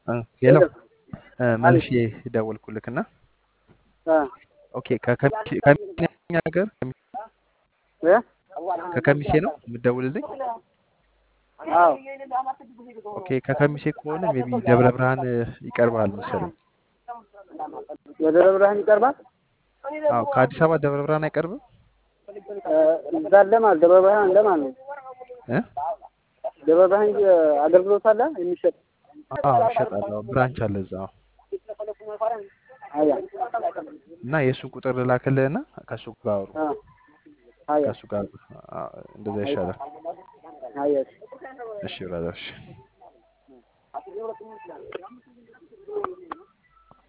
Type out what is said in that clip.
ሄሎ አቤት። መልሼ ደወልኩልክና አ ኦኬ ከከሚሴ ሀገር እ ከከሚሴ ነው የምትደውልልኝ? አዎ ኦኬ ከከሚሴ ከሆነ ሜቢ ደብረ ብርሃን ይቀርባል መሰለኝ። የደብረ ብርሃን ይቀርባል። አዎ ከአዲስ አበባ ደብረ ብርሃን አይቀርብም? እዛ አለ ማለት ደብረ ብርሃን አለ ማለት ነው። እ ደብረ ብርሃን አገልግሎት አለ የሚሸጥ። አዎ ይሸጣል። አዎ ብራንች አለ እዛ። አያ እና የእሱን ቁጥር ልላክልህና ከእሱ ጋር አውሩ። አያ ከእሱ ጋር እንደዛ ይሻላል። አያ እሺ ብራዘር እሺ።